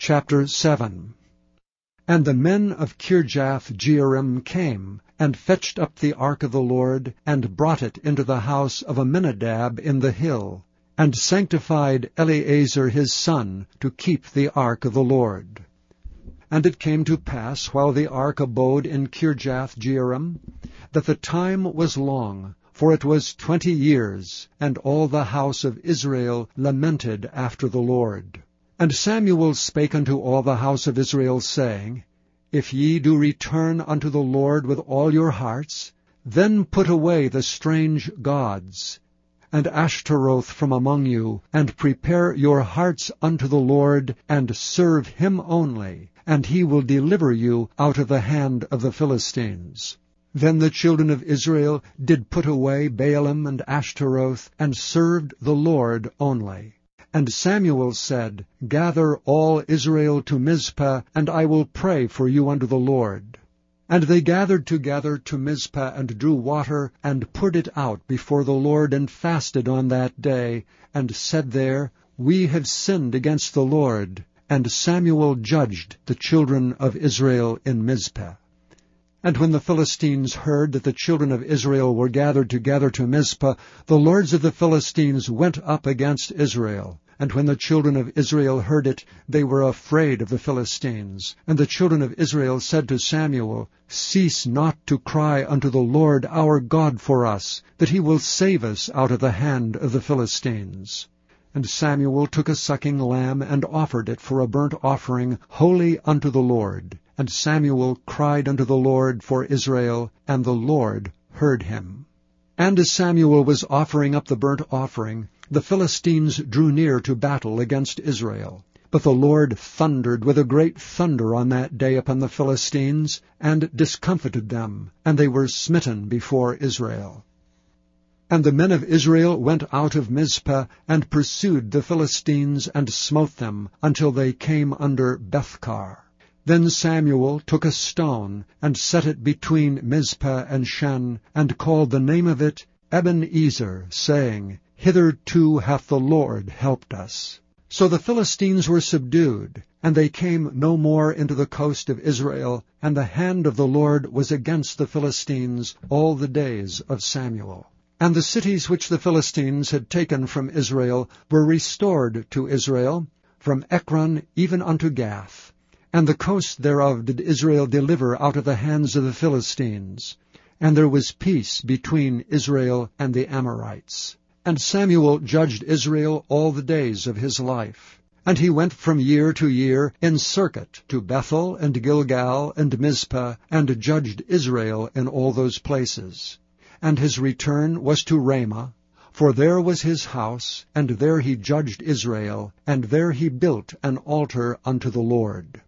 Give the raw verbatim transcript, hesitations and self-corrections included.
Chapter seven. And the men of Kirjath-jearim came, and fetched up the ark of the Lord, and brought it into the house of Amminadab in the hill, and sanctified Eleazar his son to keep the ark of the Lord. And it came to pass, while the ark abode in Kirjath-jearim, that the time was long, for it was twenty years, and all the house of Israel lamented after the Lord. And Samuel spake unto all the house of Israel, saying, If ye do return unto the Lord with all your hearts, then put away the strange gods, and Ashtaroth from among you, and prepare your hearts unto the Lord, and serve him only, and he will deliver you out of the hand of the Philistines. Then the children of Israel did put away Baalim and Ashtaroth, and served the Lord only. And Samuel said, Gather all Israel to Mizpah, and I will pray for you unto the Lord. And they gathered together to Mizpah, and drew water, and poured it out before the Lord, and fasted on that day, and said there, We have sinned against the Lord. And Samuel judged the children of Israel in Mizpah. And when the Philistines heard that the children of Israel were gathered together to Mizpah, the lords of the Philistines went up against Israel. And when the children of Israel heard it, they were afraid of the Philistines. And the children of Israel said to Samuel, Cease not to cry unto the Lord our God for us, that he will save us out of the hand of the Philistines. And Samuel took a sucking lamb, and offered it for a burnt offering holy unto the Lord. And Samuel cried unto the Lord for Israel, and the Lord heard him. And as Samuel was offering up the burnt offering, the Philistines drew near to battle against Israel. But the Lord thundered with a great thunder on that day upon the Philistines, and discomfited them, and they were smitten before Israel. And the men of Israel went out of Mizpah, and pursued the Philistines, and smote them, until they came under Bethkar. Then Samuel took a stone, and set it between Mizpah and Shen, and called the name of it Ebenezer, saying, Hitherto hath the Lord helped us. So the Philistines were subdued, and they came no more into the coast of Israel, and the hand of the Lord was against the Philistines all the days of Samuel. And the cities which the Philistines had taken from Israel were restored to Israel, from Ekron even unto Gath. And the coast thereof did Israel deliver out of the hands of the Philistines. And there was peace between Israel and the Amorites. And Samuel judged Israel all the days of his life. And he went from year to year in circuit to Bethel and Gilgal and Mizpah, and judged Israel in all those places. And his return was to Ramah, for there was his house, and there he judged Israel, and there he built an altar unto the Lord.